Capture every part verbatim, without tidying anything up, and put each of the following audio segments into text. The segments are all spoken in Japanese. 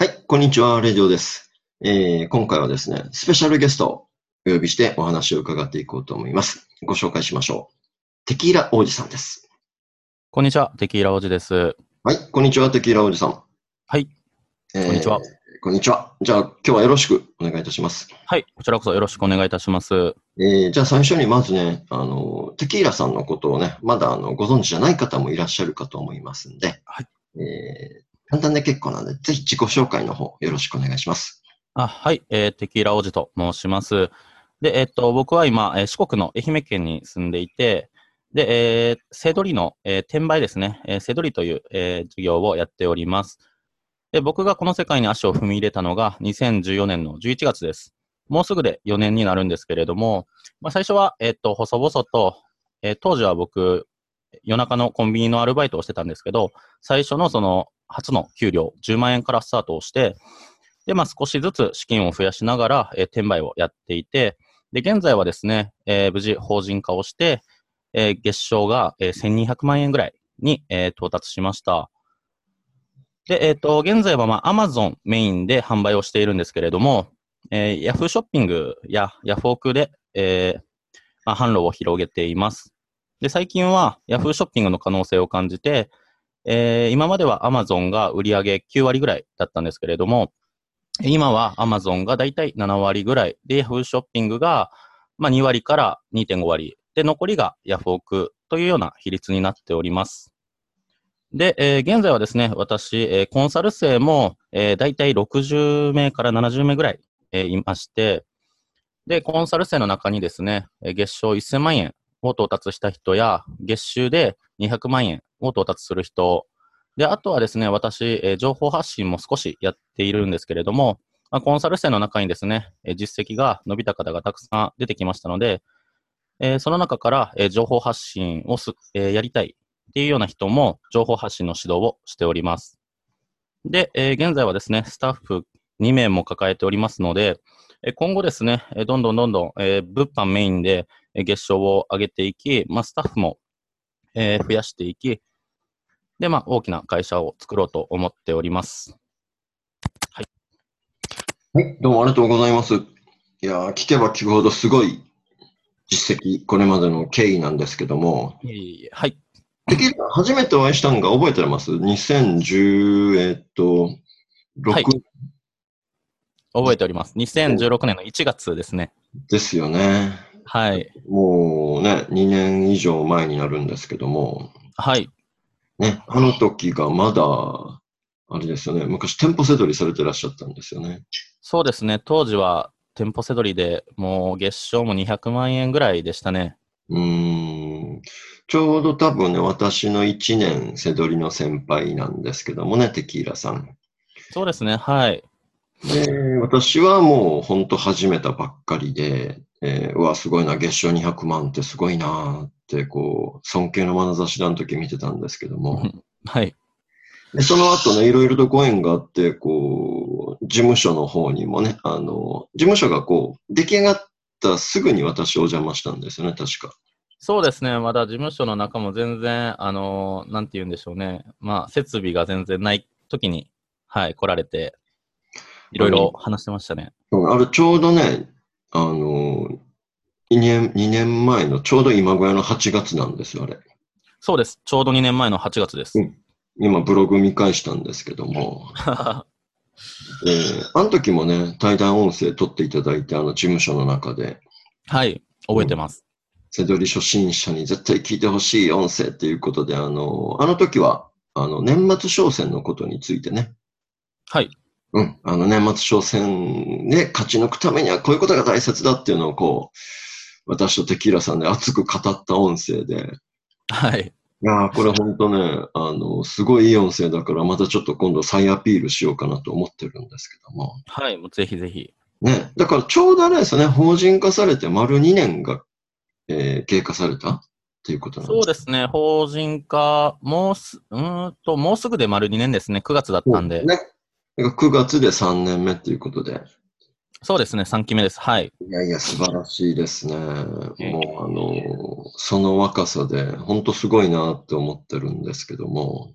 はい、こんにちは、レディオです。えー、今回はですね、スペシャルゲストをお呼びしてお話を伺っていこうと思います。ご紹介しましょう。テキーラ王子さんです。 こんにちは、テキーラ王子です。 はい、こんにちは、テキーラ王子さん。 はい、こんにちえは。 ー、こんにちは。じゃあ、今日はよろしくお願いいたします。 はい、こちらこそよろしくお願いいたします。 えー、じゃあ最初にまずね、あの、テキーラさんのことをね、まだあのご存知じゃない方もいらっしゃるかと思いますんで、 はい。 えー、簡単で結構なんで、ぜひ自己紹介の方よろしくお願いします。 あ、はい、えー、テキーラ王子と申します。で、えっと、僕は今、えー四国の愛媛県に住んでいて、で、えー、セドリの、えー転売ですね、えー、セドリという、えー事業をやっております。で、僕がこの世界に足を踏み入れたのがにせんじゅうよねんのじゅういちがつです。もうすぐでよねんになるんですけれども、まあ、最初は、えっと、細々と、えー当時は僕、夜中のコンビニのアルバイトをしてたんですけど、最初のその初の給料じゅうまん円からスタートをして、で、まあ少しずつ資金を増やしながら、えー転売をやっていて、で、現在はですね、えー無事法人化をして、えー月賞が、えーせんにひゃくまん円ぐらいに、えー到達しました。で、えっと、現在はまあ Amazon メインで販売をしているんですけれども、えー、Yahoo ショッピングやヤフオクで、えーまあ、販路を広げています。で、最近は Yahoo ショッピングの可能性を感じて、えー今までは Amazon が売上きゅう割ぐらいだったんですけれども、今は Amazon がだいたいなな割ぐらいで、Yahoo ショッピングが、まあ、に割からにてんご割で、残りがヤフオクというような比率になっております。で、えー現在はですね、私、えーコンサル生も、えー、だいたいろくじゅう名からななじゅう名ぐらい、えーいまして、で、コンサル生の中にですね、えー月賞せんまん円を到達した人や、月収でにひゃくまん円を到達する人、で、あとはですね、私、えー情報発信も少しやっているんですけれども、まあ、コンサル生の中にですね、えー実績が伸びた方がたくさん出てきましたので、えーその中から、えー情報発信をす、えーやりたいっていうような人も情報発信の指導をしております。で、えー現在はですね、スタッフに名も抱えておりますので、えー今後ですね、えーどんどんどんどん、えー物販メインでえー月賞を上げていき、まあ、スタッフも、えー増やしていき、で、まあ、大きな会社を作ろうと思っております。はい。 はい、どうもありがとうございます。いやー、聞けば聞くほどすごい実績、これまでの経緯なんですけども、 いえいえ、はい。 テキーラ初めてお会いしたのが覚えてます ?にせんじゅう、えっと、 はい。 ろく覚えております。にせんじゅうろくねんのいちがつですね。 ですよね。 はい。 もうね、にねん以上前になるんですけども、 はい。 ね、あの時がまだ、あれですよね、昔店舗せどりされてらっしゃったんですよね。 そうですね。当時は店舗せどりでもう月賞もにひゃくまん円ぐらいでしたね。 うーん、ちょうど多分ね、私のいちねんせどりの先輩なんですけどもね、テキーラさん。 そうですね。はい。 で、私はもう本当始めたばっかりで、えーうわ、すごいな、月賞にひゃくまんってすごいなって、こう、尊敬の眼差しであの時見てたんですけども、 はい。 で、その後ね、いろいろとご縁があって、こう、事務所の方にもね、あの、事務所がこう、出来上がったすぐに私お邪魔したんですよね、確か。 そうですね。まだ事務所の中も全然、あのーなんて言うんでしょうね。まあ、設備が全然ない時に、はい、来られて、いろあの、 いろ話してましたね。 あれちょうどね、あの、にねん、にねんまえのちょうど今ぐらいのはちがつなんですよ、あれ。 そうです。ちょうどにねんまえのはちがつです。 うん。今ブログ見返したんですけども、えー、あの時もね、対談音声取っていただいて、あの事務所の中で、 はい、覚うん。 えてます。 せどり初心者に絶対聞いてほしい音声っていうことで、あの、あの時は、あの、年末商戦のことについてね、 はい。 うん、あの、年末商戦で勝ち抜くためにはこういうことが大切だっていうのをこう、私とテキーラさんで熱く語った音声で、 はい。 いやー、これ本当ね、あの、すごいいい音声だから、またちょっと今度再アピールしようかなと思ってるんですけども。 はい、もうぜひぜひ。 ね。だからちょうどあれですね、法人化されて丸にねんが、えー経過されたっていうことなんです。 そうですね。法人化、もうす、うーんと、もうすぐで丸にねんですね。くがつだったんで。 そうですね。だからくがつでさんねんめっていうことで。 そうですね。さんきめです。はい。 いやいや、素晴らしいですね。 いえいもう、あえいえ。 の、その若さで、本当すごいなって思ってるんですけども。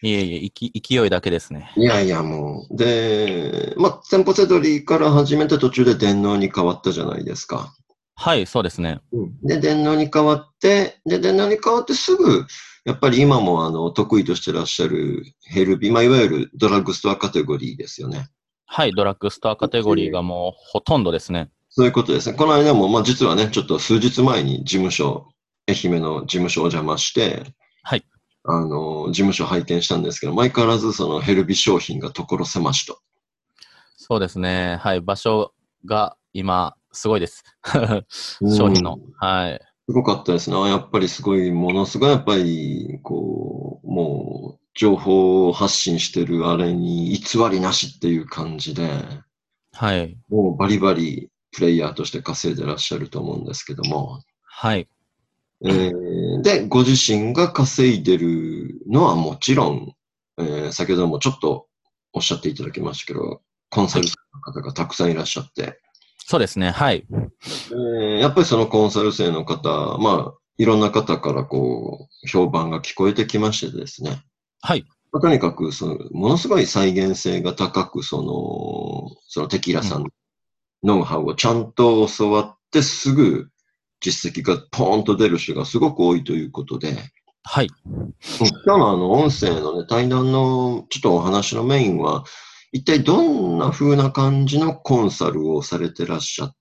いえいえ、いき勢いだけですね。 いやいや、もう。で、まあ、店舗セドリから始めて途中で電脳に変わったじゃないですか。 はい、そうですね。 うん。で、電脳に変わって、で、電脳に変わってすぐ、やっぱり今もあの、得意としてらっしゃるヘルビー、まあ、いわゆるドラッグストアカテゴリーですよね。 はい、ドラッグストアカテゴリーがもうほとんどですね。 そういうことですね。この間も、まあ、実はね、ちょっと数日前に事務所、愛媛の事務所をお邪魔して、 はい。 あの、事務所拝見したんですけど、相変わらずそのヘルビ商品が所狭しと。 そうですね。はい、場所が今、すごいです。商うん。 品の。はい。 すごかったですね。あやっぱりすごい、ものすごい、やっぱり、こう、もう、情報を発信してるあれに偽りなしっていう感じで、 はい。 もうバリバリプレイヤーとして稼いでらっしゃると思うんですけども、 はい。 えーで、ご自身が稼いでるのはもちろん、えー先ほどもちょっとおっしゃっていただきましたけど、コンはい。 サル生の方がたくさんいらっしゃって、 そうですね。はい。 えーやっぱりそのコンサル生の方、まあ、いろんな方からこう、評判が聞こえてきましてですね。 はい。 まあとにかく、その、ものすごい再現性が高く、その、そのテキーラうん。 さんのノウハウをちゃんと教わってすぐ実績がポーンと出る人がすごく多いということで、 はい。 うん今日のあの音声のね、対談のちょっとお話のメインは、一体どんな風な感じのコンサルをされてらっしゃって、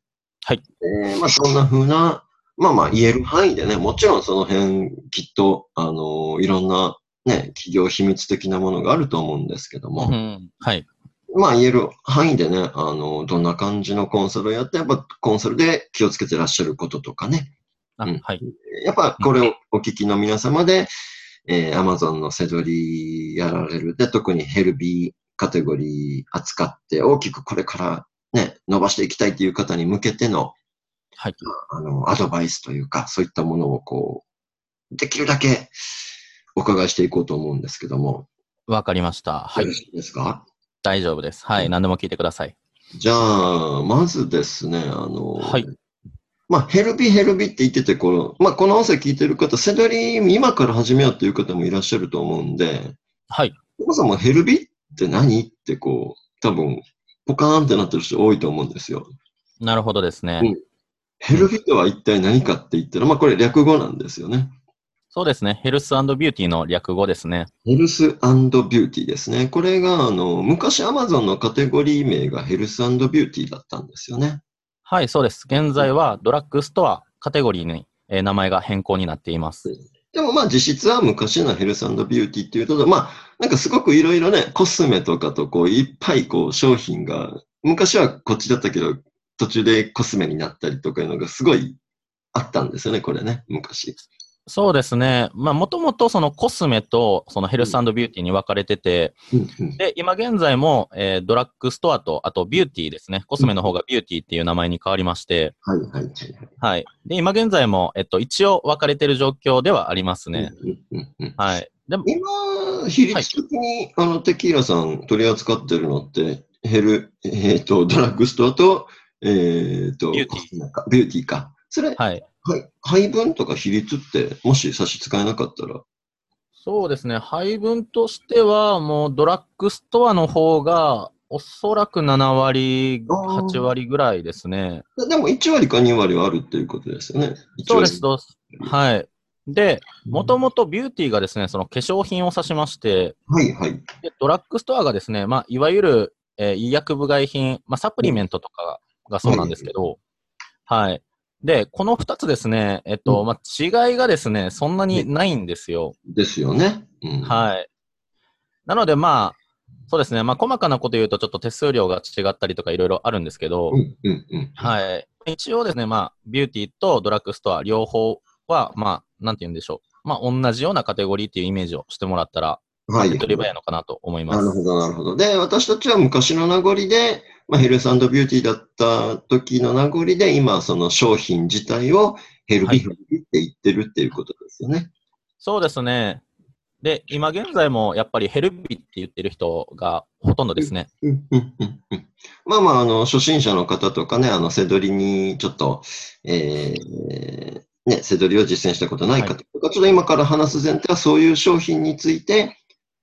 はい。 えーまあどんな風な、まあまあ言える範囲でね、もちろんその辺きっと、あの、いろんなね、企業秘密的なものがあると思うんですけども、 うん。はい。 まあ言える範囲でね、あの、どんな感じのコンサルをやって、やっぱコンサルで気をつけてらっしゃることとかね。うあ、 ん。 はい。 やっぱうん。 これをお聞きの皆様で、えー、Amazon のセドリやられる。で、特にヘルビーカテゴリー扱って大きくこれからね、伸ばしていきたいという方に向けての、 はい。 あの、アドバイスというか、そういったものをこう、できるだけお伺いしていこうと思うんですけども、 わかりました。はい。 よろしいですか？ 大丈夫です。はい。何でも聞いてください。 じゃあ、まずですね、あの、 はい。 まあ、ヘルビヘルビって言ってて、この、まあ、この音声聞いてる方、セドリ今から始めようっていう方もいらっしゃると思うんで、 はい。 そもそもヘルビって何ってこう、多分、ポカーンってなってる人多いと思うんですよ。 なるほどですね。 うん。ヘうん。 ルビとは一体何かって言ったら、まあこれ略語なんですよね。 そうですね。ヘルスビューティーの略語ですね。 ヘルスビューティーですね。これが、あの、昔 Amazon のカテゴリー名がヘルスビューティーだったんですよね。 はい、そうです。現在はドラッグストアカテゴリーに、えー名前が変更になっています。 でもまあ実質は昔のヘルスビューティーっていうと、まあなんかすごくいろいろね、コスメとかとこういっぱいこう商品が、昔はこっちだったけど、途中でコスメになったりとかいうのがすごいあったんですよね、これね、昔。 そうですね。まあ、もともとそのコスメとそのヘルスビューティーに分かれてて、 うんうんで、今現在も、えードラッグストアと、あとビューティーですね。コスメの方がビューティーっていう名前に変わりまして、 はいはいはいはい。 はい。で、今現在も、えっと、一応分かれてる状況ではありますね。 うんうんうんうんはい。でも、 今、比はい。 率的にあのテキーラさん取り扱ってるのって、ヘル、えっと、ドラッグストアと、えっと、 ビューティー。 コスメか、ビューティーか。それ、 はい。 はい、配分とか比率って、もし差し支えなかったら。 そうですね。配分としては、もうドラッグストアの方が、おそらくなな割、 あはちあ。 割ぐらいですね。 でもいち割かに割はあるっていうことですよね。いち割。 そうです、どうす。はい。で、もともとビューティーがですね、その化粧品を指しまして、 はいはい。 でドラッグストアがですね、まあ、いわゆる、えー医薬部外品、まあ、サプリメントとかがそうなんですけど、はい。で、この二つですね、えっと、 うん。 まあ、違いがですね、そんなにねないんですよ。 ですよね。うん。 はい。なので、まあ、そうですね、まあ、細かなこと言うと、ちょっと手数料が違ったりとかいろいろあるんですけど、 うん、うん、うん。 はい。一応ですね、まあ、ビューティーとドラッグストア両方は、まあ、なんて言うんでしょう。まあ、同じようなカテゴリーっていうイメージをしてもらったら、まあ、 はい、はい。 手っ取り早いのかなと思います。 なるほど、なるほど。で、私たちは昔の名残で、まあ、ヘルスビューティーだった時の名残で、今、その商品自体をヘルビはい。 ヘルビって言ってるっていうことですよね。 そうですね。で、今現在もやっぱりヘルビって言ってる人がほとんどうん、 ですね。 うん、うん、うん。うんまあまあ、あの、初心者の方とかね、あの、セドリにちょっと、えー、ね、セドリを実践したことないはい。 方とか、ちょっと今から話す前提はそういう商品について、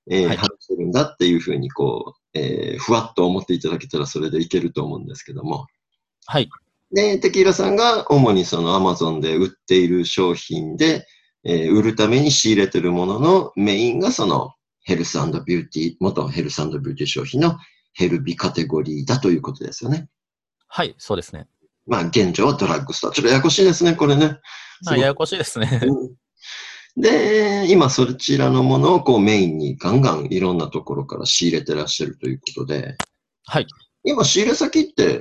えー、 はい。 話してるんだっていうふうに、こう、えー、ふわっと思っていただけたらそれでいけると思うんですけども。 はい。 で、テキーラさんが主にそのアマゾンで売っている商品で、えー、売るために仕入れているもののメインがそのヘルス&ビューティー、元ヘルス&ビューティー商品のヘルビカテゴリーだということですよね。 はい、そうですね。 まあ、現状はドラッグストア。ちょっとややこしいですね、これね。 まあ、 すごく。 ややこしいですね。 うんで、今そちらのものをこうメインにガンガンいろんなところから仕入れてらっしゃるということで、 はい。 今仕入れ先って、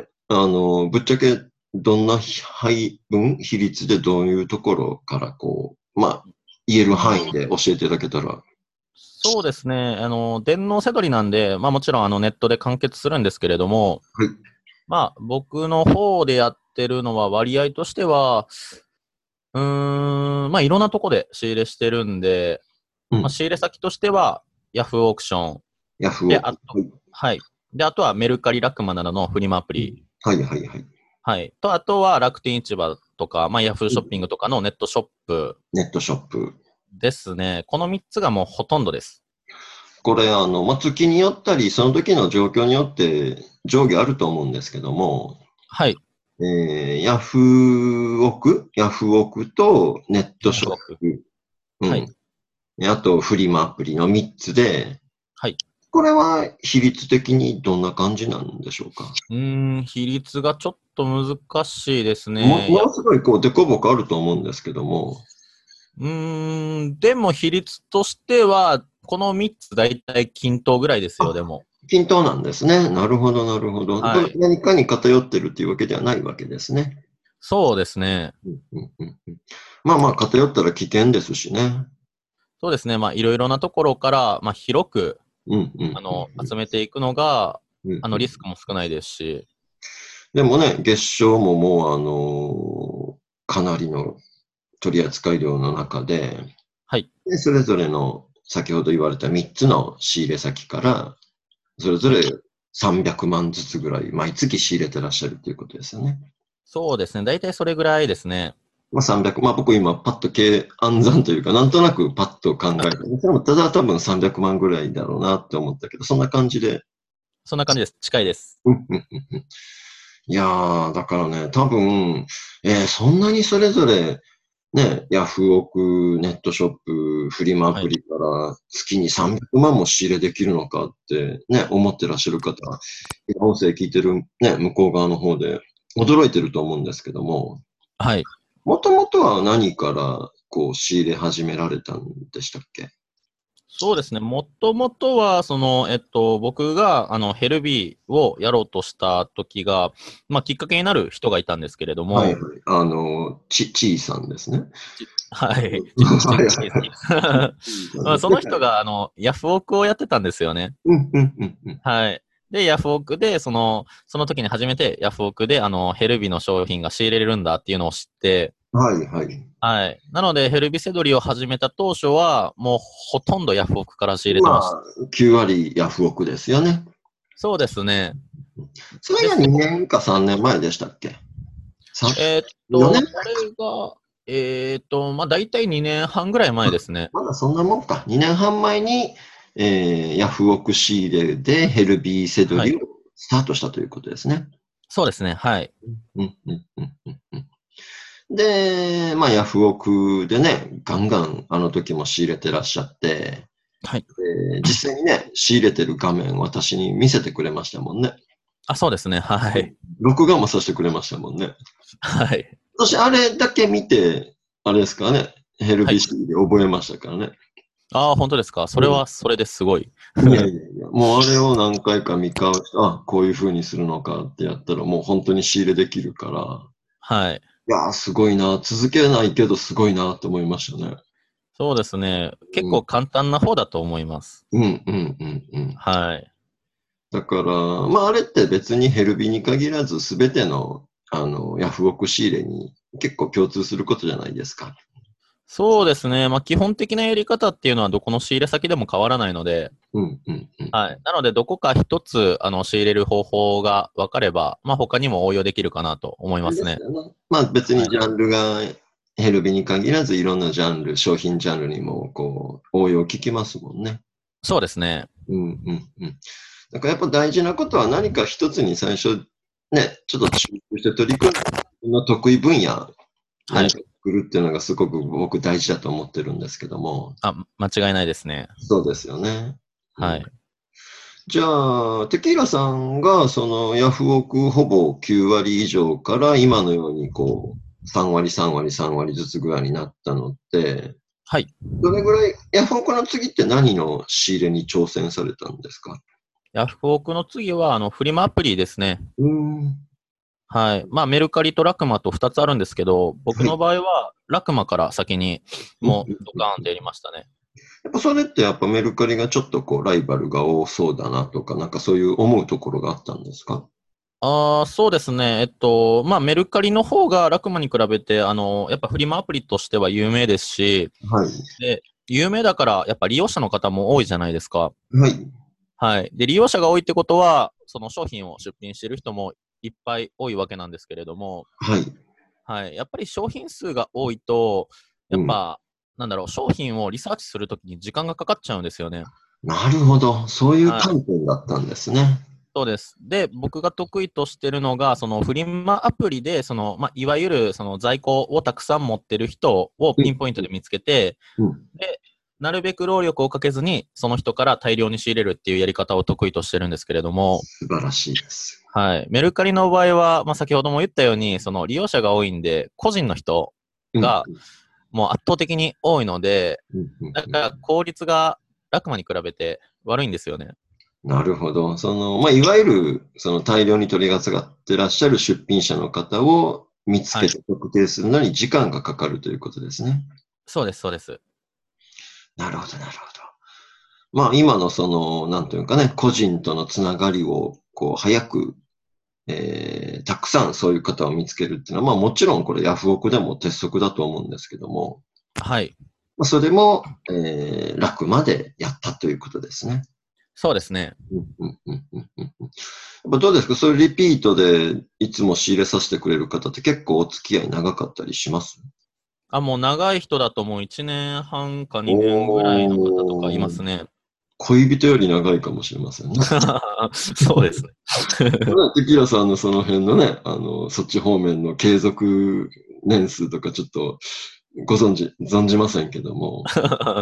あの、ぶっちゃけどんな配分、比率でどういうところからこう、まあ、言える範囲で教えていただけたら。 そうですね。あの、電脳せどりなんで、まあもちろんあのネットで完結するんですけれども、 はい。 まあ僕の方でやってるのは割合としては、うーん、まあいろんなとこで仕入れしてるんで、まあ、 うん。 仕入れ先としては、ヤフーオークション。で、 ヤフオク。 あと、 はい。 はい。で、あとはメルカリ、ラクマなどのフリマアプリ。 うんはいはいはい。 はい。と、あとは楽天市場とか、まあ、ヤフーショッピングとかのネットショップネットショップ。 ですね。このみっつがもうほとんどです。 これ、あの、まあ、月によったり、その時の状況によって上下あると思うんですけども、 はい。 えー、ヤフオク、ヤフオクとネットショッヤフオク。 プ、うはい。 ん。あと、フリマアプリのみっつで、 はい。 これは比率的にどんな感じなんでしょうか？ うーん、比率がちょっと難しいですも、 ね。や、 ものすごいこう、デコボコあると思うんですけども、 うーん、でも比率としては、このみっつ大体均等ぐらいですよ、であ、 も。 均等なんですね。なるほど、なるほど。 はい。 何かに偏ってるっていうわけではないわけですね。 そうですね。 うんうんうんうん、まあまあ、偏ったら危険ですしね。 そうですね。まあ、いろいろなところから、まあ、広く、 うんうんあの、集めていくのが、あの、 うんうん、 リスクも少ないですし、 でもね、月賞ももう、あのーかなりの取扱量の中で、 はい。 でそれぞれの先ほど言われたみっつの仕入れ先から、それぞれはい。 さんびゃくまんずつぐらい毎月仕入れてらっしゃるということですよね。 そうですね。大体それぐらいですね。 まあさんびゃく、まあ僕今パッと経暗算というか、なんとなくパッと考えた。それもただ多分さんびゃくまんぐらいだろうなって思ったけど、そんな感じで。 そんな感じです。近いです。 うんうんうんうん、いやー、だからね、多分、えーそんなにそれぞれ、ね、ヤフオク、ネットショップ、フリマアはい。 プリから月にさんびゃくまんも仕入れできるのかってね、思ってらっしゃる方、音声聞いてるね、向こう側の方で驚いてると思うんですけども、 はい。 もともとは何からこう仕入れ始められたんでしたっけ？ そうですね。もともとは、その、えっと、僕が、あの、ヘルビーをやろうとした時が、まあ、きっかけになる人がいたんですけれども、 はいはい。あの、ち、ちいさんですね。 ちはい。ち、ち、ち、 はいはいち、好きです。 ちいさんまあ、 ですね。 その人が、あの、ヤフオクをやってたんですよね。 うんうんうんうん。 はい。で、ヤフオクで、その、その時に初めてヤフオクで、あの、ヘルビの商品が仕入れれるんだっていうのを知って、 はいはい。 はい。なので、ヘルビセドリを始めた当初は、もうほとんどヤフオクから仕入れてました。 まあ、きゅう割ヤフオクですよね。 そうですね。 それがで、そこ、 にねんかさんねんまえでしたっけ？ さん、 えーっ 4 と、 年それが、えーっと、まあ、大体にねんはんぐらい前ですね。 まだそんなもんか。にねんはん前に、えー、ヤフオク仕入れでヘルビーセドはい。 リをスタートしたということですね。 そうですね。はい。 うんうんうんうんうんで、まあ、ヤフオクでね、ガンガンあの時も仕入れてらっしゃって、 はい。 えー実際にね、仕入れてる画面私に見せてくれましたもんね。 あ、そうですね。はい。 録画もさせてくれましたもんね。 はい。 私、あれだけ見て、あれですかね、ヘルはい。 ビー仕入れ覚えましたからね。 ああ、本当ですか。それうんは、それですごい。 いやいやいや、もうあれを何回か見返して、あ、こういう風にするのかってやったらもう本当に仕入れできるから、 はい。 いやーすごいな、続けないけどすごいなって思いましたね。 そうですね。結うん、 構簡単な方だと思います。 うん、うん、うん、うん。 はい。 だから、まああれって別にヘルビに限らずすべての、あの、ヤフオク仕入れに結構共通することじゃないですか。 そうですね。まあ、基本的なやり方っていうのはどこの仕入れ先でも変わらないので、 うん、うん、うん。 はい。なので、どこか一つ、あの、仕入れる方法が分かれば、まあ、他にも応用できるかなと思いますね。 ですよね。まあ別にはい。 ジャンルがヘルビに限らずいろんなジャンル、商品ジャンルにもこう応用聞きますもんね。 そうですね。 うんうんうん。だからやっぱ大事なことは何か一つに最初、ね、ちょっと集中して取り組んで、自分の得意分野、 はい。 何か作るっていうのがすごく僕大事だと思ってるんですけども。 あ、間違いないですね。 そうですよね。うん、 はい。 じゃあ、テキーラさんが、そのヤフオクほぼきゅう割以上から今のようにこう、さん割、さん割、さん割ずつぐらいになったのって、 はい。 どれぐらい、ヤフオクの次って何の仕入れに挑戦されたんですか？ ヤフオクの次は、あの、フリマアプリですね。 うーん。 はい。まあ、メルカリとラクマとふたつあるんですけど、僕はい。 の場合は、ラクマから先に、 うんうんもう、ドうん、 カーンってやりましたね。 やっぱそれってやっぱメルカリがちょっとこうライバルが多そうだなとか、なんかそういう思うところがあったんですか？ ああ、そうですね。えっと、まあ、メルカリの方がラクマに比べて、あの、やっぱフリマアプリとしては有名ですし、 はい。 で、有名だから、やっぱ利用者の方も多いじゃないですか。 はい。 はい。で、利用者が多いってことは、その商品を出品している人もいっぱい多いわけなんですけれども、 はい。 はい。やっぱり商品数が多いと、やうん。 っぱ、なんだろう、商品をリサーチするときに時間がかかっちゃうんですよね。 なるほど。そういうはい。 観点だったんですね。 そうです。で、僕が得意としてるのが、そのフリマアプリで、その、まあ、いわゆるその在庫をたくさん持ってる人をうん。 ピンポイントで見つけて、 うん。 で、なるべく労力をかけずに、その人から大量に仕入れるっていうやり方を得意としてるんですけれども、 素晴らしいです。 はい。メルカリの場合は、まあ、先ほども言ったように、その利用者が多いんで、個人の人うん。 がもう圧倒的に多いので、 うん。うん。うん、 だから効率がラクマに比べて悪いんですよね。 なるほど。その、まあ、いわゆる、その大量に取り扱ってらっしゃる出品者の方を見つはい。 けて特定するのに時間がかかるということですね。 そうです、そうです。 なるほど、なるほど。まあ、今のその、なんというかね、個人とのつながりを、こう、早く、えー、たくさんそういう方を見つけるっていうのは、まあ、もちろんこれヤフオクでも鉄則だと思うんですけども、 はい。 まあ、それも、えー、楽までやったということですね。 そうですね。 うんうんうんうんうん、やっぱどうですか？そういうリピートでいつも仕入れさせてくれる方って結構お付き合い長かったりします？ あ、もう長い人だともういちねんはんかにねんぐらいの方とかいまおー、 すね。 恋人より長いかもしれませんね。 そうですね。 テキラさんのその辺のね、あの、そっち方面の継続年数とかちょっとご存知、存じませんけども。 はい。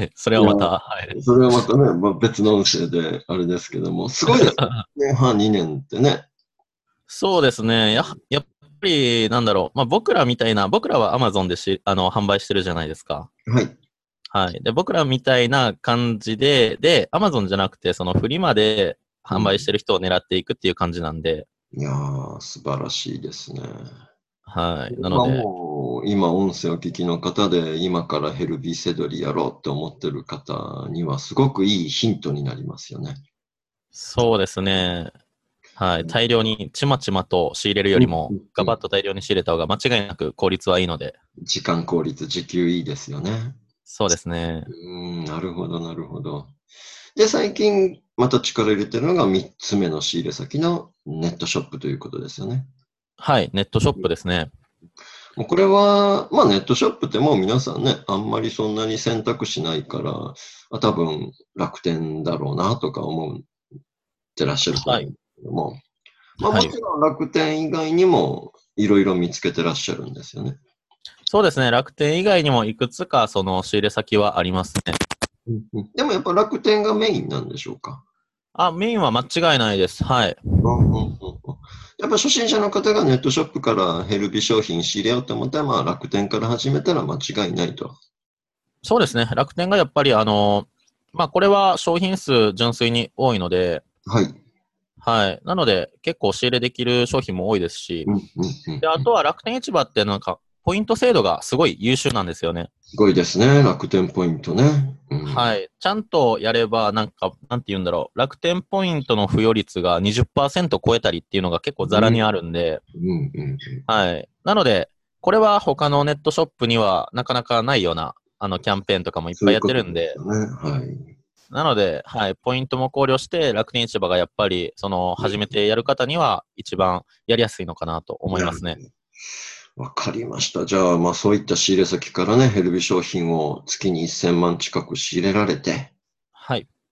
それいや、 はまた、はい。 それはまたね、まあ、別の音声であれですけども、すごいですね。いちねんはん、にねんってね。 そうですね。や、やっぱり、なんだろう。まあ、僕らみたいな、僕らは Amazon でし、あの、販売してるじゃないですか。 はい。 はい。で、僕らみたいな感じで、で、Amazon じゃなくて、そのフリマで販売しうん、 てる人を狙っていくっていう感じなんで、 いやー、素晴らしいですね。 はい。なのまあで、 もう、今音声を聞きの方で、今からヘルビーセドリやろうって思ってる方には、すごくいいヒントになりますよね。 そうですね。はい。大量にちまちまと仕入れるようんりも、 うんうん、 ガバッと大量に仕入れた方が間違いなく効率はいいので、 時間効率、時給いいですよね。 そうですね。 うーん、なるほど、なるほど。で、最近、また力入れてるのがみっつめの仕入れ先のネットショップということですよね。 はい。ネットショップですね。 もうこれは、まあネットショップってもう皆さんね、あんまりそんなに選択肢ないから、あ多分楽天だろうなとか思ってらっしゃると思はい。 うんですけども、まあはい。 もちろん楽天以外にもいろいろ見つけてらっしゃるんですよね。 そうですね。楽天以外にもいくつかその仕入れ先はありますね。 うんうん、でもやっぱ楽天がメインなんでしょうか？ あ、メインは間違いないです。はい。 うんうんうんうん、やっぱ初心者の方がネットショップからヘルビー商品仕入れようと思ったら、まあ楽天から始めたら間違いないと。 そうですね。楽天がやっぱりあの、まあこれは商品数純粋に多いので、 はい。 はい。なので結構仕入れできる商品も多いですし、 うんうんうんで、あうん、 とは楽天市場ってなんか、ポイント制度がすごい優秀なんですよね。 すごいですね。楽天ポイントね。うん。 はい。ちゃんとやれば、なんか、なんて言うんだろう。楽天ポイントの付与率がにじゅっパーセント超えたりっていうのが結構ザラにあるんで、 うんうんうん、 はい。なので、これは他のネットショップにはなかなかないような、あの、キャンペーンとかもいっぱいやっそういうことてるんで、 ですよね。はい。 なので、はい。ポイントも考慮して、楽天市場がやっぱり、その、初めてやる方には一番やりやすいのかなと思いなるますね。 ほど。わかりました。じゃあ、まあそういった仕入れ先からね、ヘルビー商品を月にせんまん近く仕入れられて、 はい。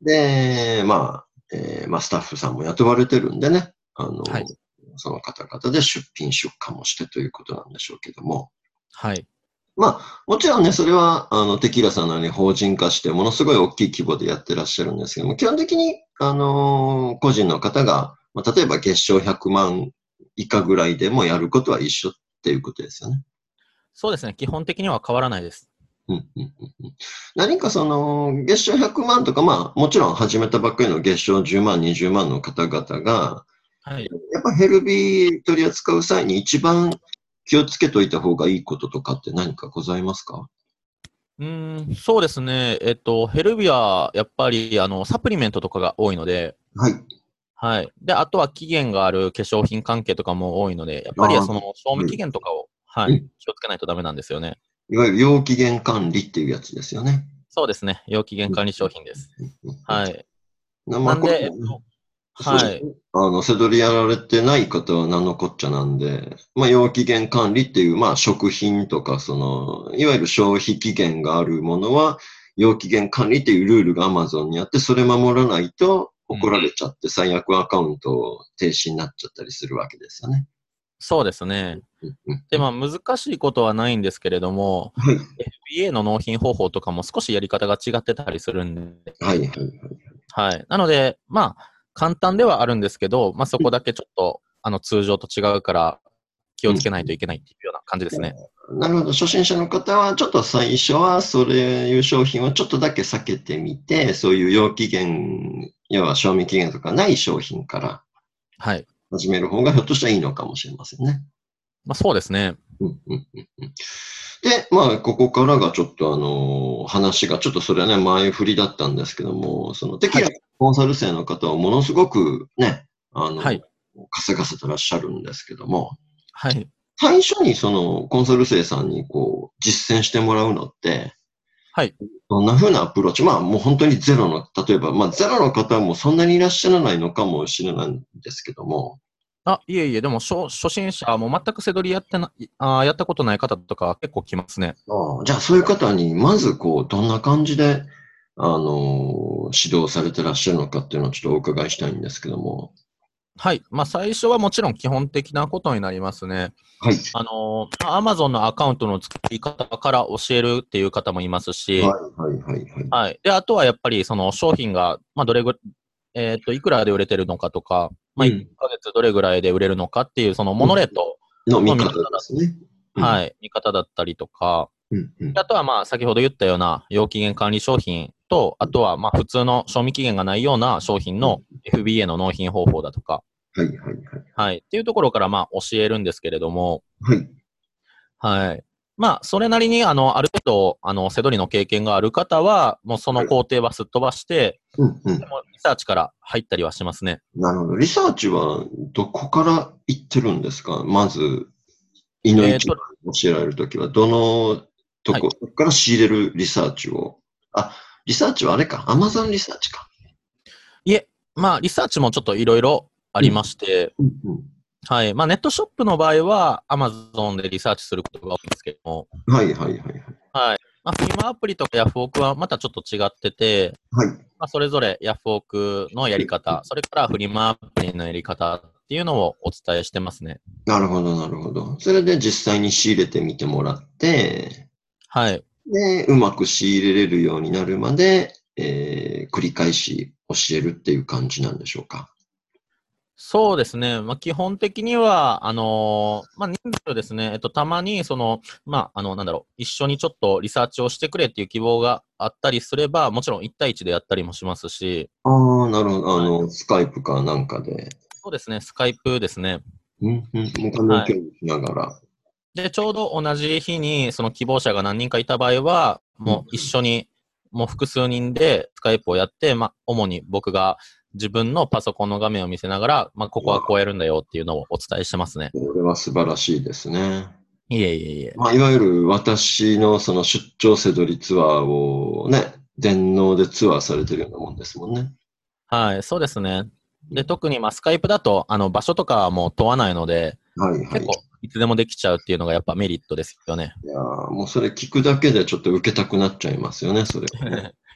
で、まあ、えーまあ、スタッフさんも雇われてるんでね、あの、 はい。 その方々で出品出荷もしてということなんでしょうけども、 はい。 まあ、もちろんね、それは、あの、テキーラさんのように法人化して、ものすごい大きい規模でやってらっしゃるんですけども、基本的に、あのー個人の方が、まあ、例えば月賞ひゃくまん以下ぐらいでもやることは一緒っていうことですよね。 そうですね。基本的には変わらないです。 うんうんうんうん、何かその、月賞ひゃくまんとか、まあ、もちろん始めたばっかりの月賞じゅうまん、にじゅうまんの方々が、 はい。 やっぱヘルビー取り扱う際に一番気をつけといた方がいいこととかって何かございますか？ うーん、そうですね。えっと、ヘルビア、やっぱり、あの、サプリメントとかが多いので、 はい。 はい。で、あとは期限がある化粧品関係とかも多いので、やっああ、 ぱりそはの賞味期い。 限とかを、はい、 うん。 気をつけないとダメなんですよね。 いわゆる要期限管理っていうやつですよね。 そうですね。要期限うん。 管理商品です。 うん。 はい。 うん。まあ、 なんで、えっこれもね、 と、 そうですはい。 ね。あの、せどりやられてない方は何のこっちゃなんで、まあ、要期限管理っていう、まあ、食品とか、その、いわゆる消費期限があるものは、要期限管理っていうルールが Amazon にあって、それ守らないとうん。 怒られちゃって、最悪アカウント停止になっちゃったりするわけですよね。 そうですね。 うんうんで、 うん。 まあ、難しいことはないんですけれども、 はい。 エフビーエー の納品方法とかも少しやり方が違ってたりするんで、 はい、はい、はい。 はい。なので、まあ、簡単ではあるんですけど、まあ、そこだけちょっと、あの、通常と違うから気うん。 をつけないといけないっていうような感じですね。 なるほど。初心者の方は、ちょっと最初は、そういう商品をちょっとだけ避けてみて、そういう要期限、要は賞味期限とかない商品からはい。 始める方がひょっとしたらいいのかもしれませんね。 まあ、そうですね。 うんうんうんうん。で、まあ、ここからがちょっとあの、話がちょっとそれはね、前振りだったんですけども、そのテキラはい。 コンサル生の方はものすごくね、あの、 はい。 稼がせてらっしゃるんですけども、 はい。 最初にそのコンサル生さんにこう、実践してもらうのって、 はい。 どんな風なアプローチ、まあもう本当にゼロの、例えば、まあゼロの方もそんなにいらっしゃらないのかもしれないんですけども、 あ、いえいえ、でも初、初心者、もう全く背取りやってな、あーやったことない方とか結構来ますね。 ああ、じゃあそういう方に、まずこう、どんな感じで、あの指導されてらっしゃるのかっていうのをちょっとお伺いしたいんですけども。 はい。まあ、最初はもちろん基本的なことになりますね。 はい。 あのー、アマゾンのアカウントの作り方から教えるっていう方もいますはい、 し、 はい、はい、はい。 はい。で、あとはやっぱりその商品が、まあ、どれぐ、えっと、いくらで売れてるのかとか、まあ、1 うん。 ヶ月どれぐらいで売れるのかっていう、そのモうん。 ノレートの見方の見方だ、 ですね。うん。 はい、見方だったりとか、 うん、うん。 あとはまあ、先ほど言ったような要期限管理商品と、あとはまあ、普通の賞味期限がないような商品うん。 の エフビーエー の納品方法だとか、 はい、はい、はい。 はい、っていうところからまあ、教えるんですけれども、 はい。 はい。まあ、それなりに、あの、ある程度、あの、背取りの経験がある方は、もうそのはい。 工程はすっ飛ばして、 うん、うん。 でもリサーチから入ったりはしますね。 なるほど。リサーチはどこから行ってるんですか？まず、胃のえっと、 一番教えられるときは、どのとはい。 こ、どこから仕入れるリサーチを。あ、リサーチはあれか。アマゾンリサーチか。 いえ、まあ、リサーチもちょっといろいろありうん。 まして、 うん、うん。 はい。まあ、ネットショップの場合は、アマゾンでリサーチすることが多いんですけども、 はい、はい、はい、はい。 はい。まあ、フリマアプリとかヤフオクはまたちょっと違ってて、 はい。 まあ、それぞれヤフオクのやり方、それからフリマアプリのやり方っていうのをお伝えしてますね。 なるほど、なるほど。それで実際に仕入れてみてもらって、 はい。 で、うまく仕入れれるようになるまで、えー、繰り返し教えるっていう感じなんでしょうか。 そうですね。まあ、基本的には、あのーまあ、人数ですね。えっと、たまに、その、まあ、あの、なんだろう、一緒にちょっとリサーチをしてくれっていう希望があったりすれば、もちろんいち対いちでやったりもしますし、 ああ、なるほど。あはい。 の、スカイプかなんかで。 そうですね。スカイプですね。 うん、うん。お金をはい。 共有しながら。 で、ちょうど同じ日に、その希望者が何人かいた場合は、 うん。 もう一緒に、もう複数人でスカイプをやって、まあ、主に僕が自分のパソコンの画面を見せながら、まあ、ここはこうやるんだよっていうのをお伝えしてますね。 これは素晴らしいですね。 いえいえいえ。 まあ、いわゆる私のその出張せどりツアーをね、電脳でツアーされてるようなもんですもんね。 はい、そうですね。で、 うん。 特にまあスカイプだと、あの、場所とかはもう問わないので、 はいはい。 結構いつでもできちゃうっていうのがやっぱメリットですよね。 いやーもうそれ聞くだけでちょっと受けたくなっちゃいますよね、それはね。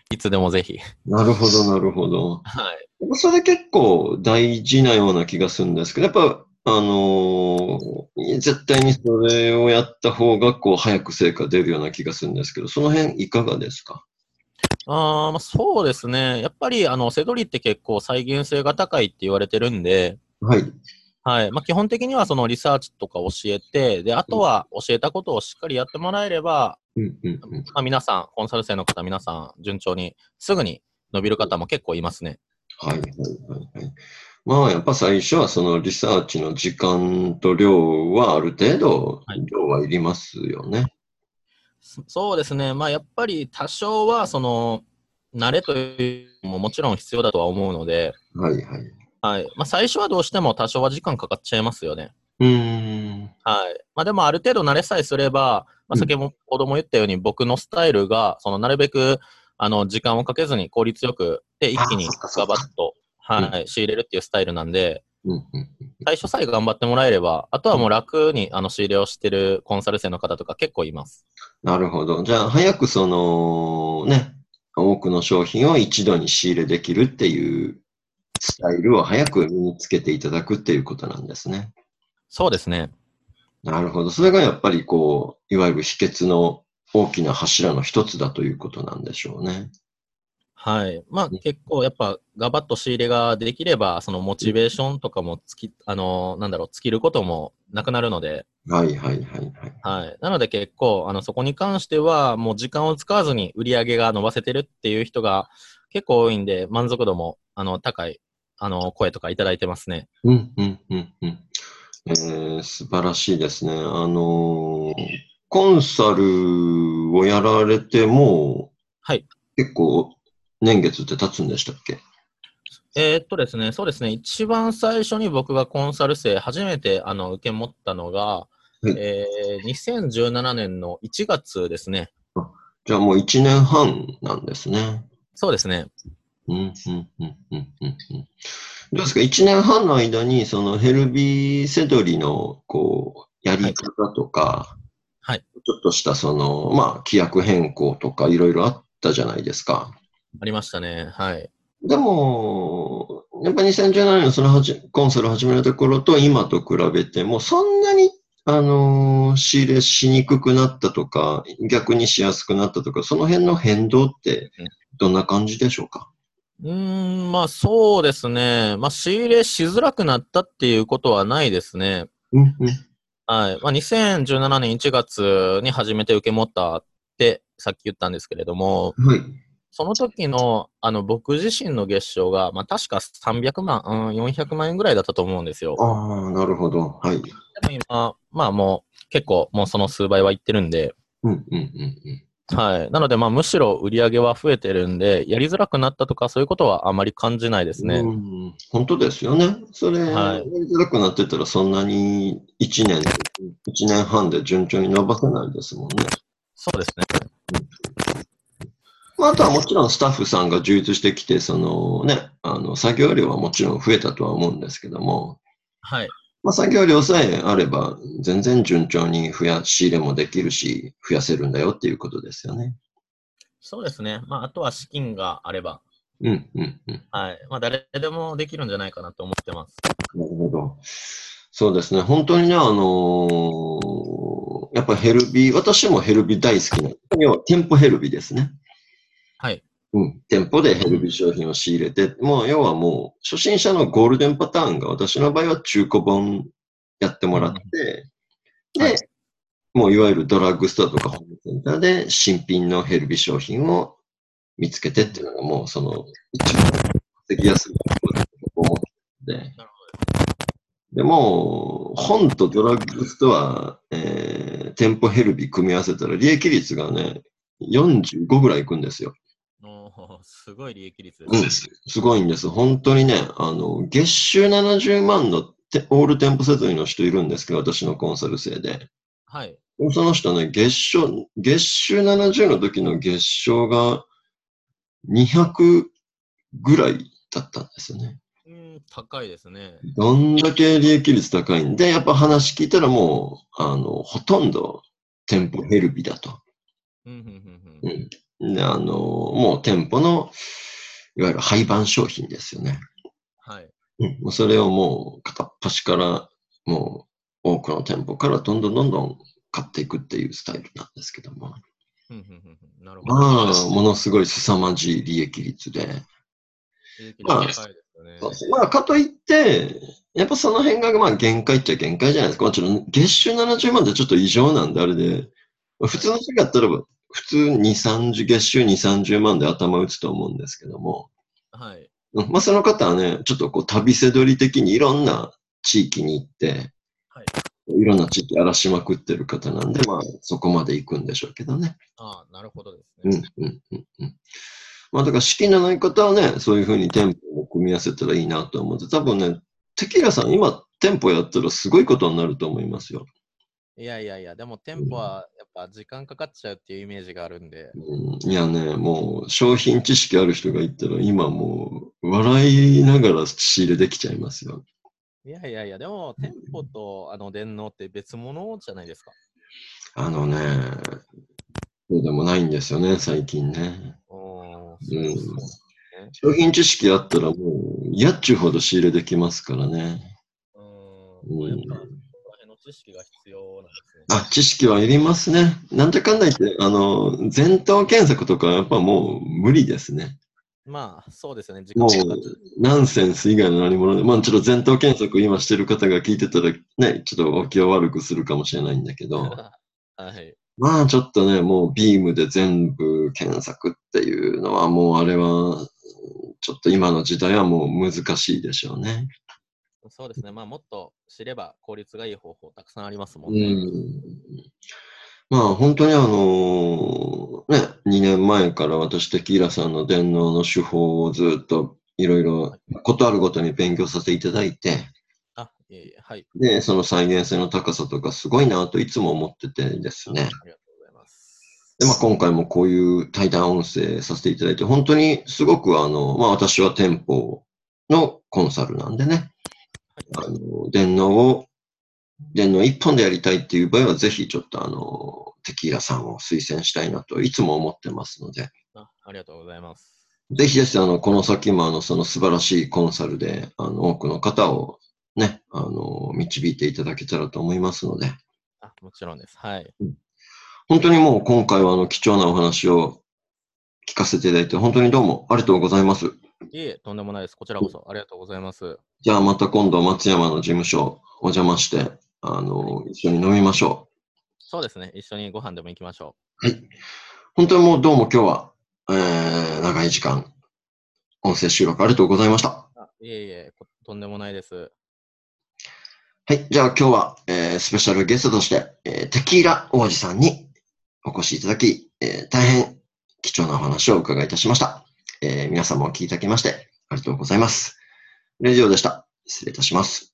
いつでもぜひ。 なるほど、なるほど。 はい。 それ結構大事なような気がするんですけど、やっぱ、あのー絶対にそれをやった方が、こう、早く成果出るような気がするんですけど、その辺いかがですか？ あーまあ、そうですね。やっぱり、あの、セドリって結構再現性が高いって言われてるんで、 はい。 はい。まあ、基本的にはそのリサーチとか教えて、で、あとは教えたことをしっかりやってもらえれば、 うん、うん、うん。 まあ、皆さん、コンサル生の方、皆さん、順調に、すぐに伸びる方も結構いますね。 はい、はい、はい。はい。まあ、やっぱ最初はそのリサーチの時間と量はある程度、 はい。 量はいりますよね。 そそうですね。まあ、やっぱり多少は、その、慣れというのももちろん必要だとは思うので、 はい、はい。 はい。まあ、最初はどうしても多少は時間かかっちゃいますよね。 うーん。 はい。まあ、でもある程度慣れさえすれば、まあ、 うん。 先ほども言ったように僕のスタイルが、そのなるべく、あの、時間をかけずに効率よく、で、 ああ、 一気にそっか、そっか。 ガバッと、 うん、 はい、仕入れるっていうスタイルなんで、 うん、うん。 最初さえ頑張ってもらえれば、あとはうん。 もう楽に、あの、仕入れをしてるコンサル生の方とか結構います。 なるほど。じゃあ、早くその、ね、多くの商品を一度に仕入れできるっていうスタイルを早く身につけていただくっていうことなんですね。 そうですね。 なるほど。それがやっぱりこう、いわゆる秘訣の大きな柱の一つだということなんでしょうね。 はい。まあうん結構やっぱガバッと仕入れができれば、そのモチベーションとかもつき、あの、なんだろう、尽きることもなくなるので、 はいはいはいはい。 はい。なので結構、あの、そこに関しては、もう時間を使わずに売り上げが伸ばせてるっていう人が結構多いんで、満足度も、あの、高い、あの、声とかいただいてますね。 うんうんうんうん。えー、素晴らしいですね。あのーコンサルをやられてもはい。 う結構年月って経つんでしたっけ？ えーっとですね、そうですね、一番最初に僕がコンサル生、初めて、あの、受け持ったのが、 はい。 えー、にせんじゅうななねんのいちがつですね。 あ、じゃあもういちねんはんなんですね。 そうですね。 うんうんうんうんうんうん。どうですか？ いち 年半の間に、そのヘルビーセドリの、こう、やはい。 り方とか、 はい。 ちょっとしたその、まあ、規約変更とかいろいろあったじゃないですか。 ありましたね。はい。 でも、やっぱにせんじゅうななねんのそのはじコンサルを始めた頃と今と比べても、そんなに、あのー仕入れしにくくなったとか、逆にしやすくなったとか、その辺の変動ってうんどんな感じでしょうか？ うーん、まあそうですね。まあ仕入れしづらくなったっていうことはないですね。 うんうんはい。まあにせんじゅうななねんいちがつに初めて受け持ったってさっき言ったんですけれども、 はい。 その時のあの僕自身の月賞が、まあ確かさんびゃくまん、うん、よんひゃくまん円ぐらいだったと思うんですよ。 ああ、なるほど。はい。 でも今、まあもう結構もうその数倍はいってるんで、 うんうんうんはい。なのでまあむしろ売り上げは増えてるんで、やりづらくなったとかそういうことはあまり感じないですね。 うん。うん、本当ですよね。それ、やはい。 りづらくなってたらそんなにいちねん、いちねんはんで順調に伸ばせないですもんね。 そうですね。 まあ、あとはもちろんスタッフさんが充実してきて、そのね、あの、作業量はもちろん増えたとは思うんですけども、 はい。 まあ、作業量さえあれば、全然順調に増や、仕入れもできるし、増やせるんだよっていうことですよね。 そうですね。まああとは資金があれば、 うん、うん、うん。 はい。まあ誰でもできるんじゃないかなと思ってます。 なるほど。そうですね。本当にね、あのーやっぱヘルビー、私もヘルビー大好きな、要は店舗ヘルビーですね。 はい。 うん。店舗でヘルビー商品を仕入れて、もう要はもう初心者のゴールデンパターンが私の場合は中古本やってもらっうん。 て、 はい。 で、もういわゆるドラッグストアとかホームセンターで新品のヘルビー商品を見つけてっていうのがもうその一番稼ぎやすいと思ってて、 なるほでも、本とドラッグストア、えー、店舗ヘルビー組み合わせたら利益率がね、よんじゅうごぐらいいくんですよ。 ど。おーすごい利益率でうん。 すね。 すごいんです。本当にね、あの、月収ななじゅうまんのてオール店舗セトリの人いるんですけど、私のコンサル生で。 はい。 その人ね、月賞、月収ななじゅうの時の月賞がにひゃくぐらいだったんですよね。 うん、高いですね。 どんだけ利益率高いんで、やっぱ話聞いたらもう、あの、ほとんど店舗ヘルビだと。 うん、うん、うん、うん。 うん。 で、あの、もう店舗の、いわゆる廃盤商品ですよね。 はい。 うん、もうそれをもう片っ端から、もう多くの店舗からどんどんどんどん買っていくっていうスタイルなんですけども。 うんうんうんうん、なるほど。 まあ、ものすごい凄まじい利益率で。 利益まあ、 率高いですよね。 まあ、かといって、やっぱその辺がまあ限界っちゃ限界じゃないですか。もちろん月収ななじゅうまんってちょっと異常なんであれで、普通の人がやったら普通に、さんじゅう、月収に、さんじゅうまんで頭打つと思うんですけども、 はい。 うんまあその方はね、ちょっとこう旅せどり的にいろんな地域に行って、 はい。 いろんな地域荒らしまくってる方なんで、まあそこまで行くんでしょうけどね。 ああ、なるほどですうん、 ね。 うん、うん、うん。まあだから資金のない方はね、そういうふうに店舗を組み合わせたらいいなと思って、多分ね、テキーラさん今店舗やったらすごいことになると思いますよ。 いやいやいや、でも店舗はやっぱ時間かかっちゃうっていうイメージがあるんで。 うん、いやね、もう商品知識ある人が言ったら今もう笑いながら仕入れできちゃいますよ。 いやいやいや、でも店舗とあの電脳って別物じゃないですか。 あのね、そうでもないんですよね、最近ね。 おー、 うそう、そうん。 なんですね。 商品知識あったらもう、やっちゅうほど仕入れできますからね。 うーん、まあ、やっぱ、 うん。 そこら辺の知識が必要なんですね。 あ、知識はいりますね。なんだかんだ言って、あの、前頭検索とかやっぱもう無理ですね。 まあ、そうですよね。時もう間もかかっちゃう。 ナンセンス以外の何物で、まあちょっと前頭検索今してる方が聞いてたらね、ちょっとお気を悪くするかもしれないんだけど、 はい。 まあちょっとね、もうビームで全部検索っていうのはもうあれは、ちょっと今の時代はもう難しいでしょうね。 そうですね。まあ、もっと知れば効率がいい方法たくさんありますもうんね。 ん。まあ本当にあのね、にねんまえから私テキーラさんの電脳の手法をずっといろいろことあるごとに勉強させていただいて、 あ、いえいえ、はい。 で、その再現性の高さとかすごいなといつも思っててですあ、 ね。 ありがとうございます。 で、まあ今回もこういう対談音声させていただいて、本当にすごくあの、まあ私は店舗のコンサルなんでね、あの、電脳を、電脳一本でやりたいっていう場合は、ぜひちょっとあの、テキーラさんを推薦したいなといつも思ってますので、 あ、ありがとうございます。 ぜひですね、あの、この先もあの、その素晴らしいコンサルで、あの、多くの方をね、あの、導いていただけたらと思いますので、 あ、もちろんです。はい。 本当にもう今回はあの、貴重なお話を聞かせていただいて、本当にどうもありがとうございます。 いえ、とんでもないです。こちらこそありがとうございます。 じゃあまた今度松山の事務所お邪魔して、あの、一緒に飲みましょそうですね。一緒にご飯でも行きましょう。はい。本当にもうどうも今日は、えー、長い時間、音声収録ありがとうございました。 う。あ、いえいえ、とんでもないです。 はい。じゃあ今日は、えー、スペシャルゲストとして、えー、テキーラ王子さんにお越しいただき、えー、大変貴重なお話をお伺いいたしました。えー、皆様お聞きいただきまして、ありがとうございます。レジオでした。失礼いたします。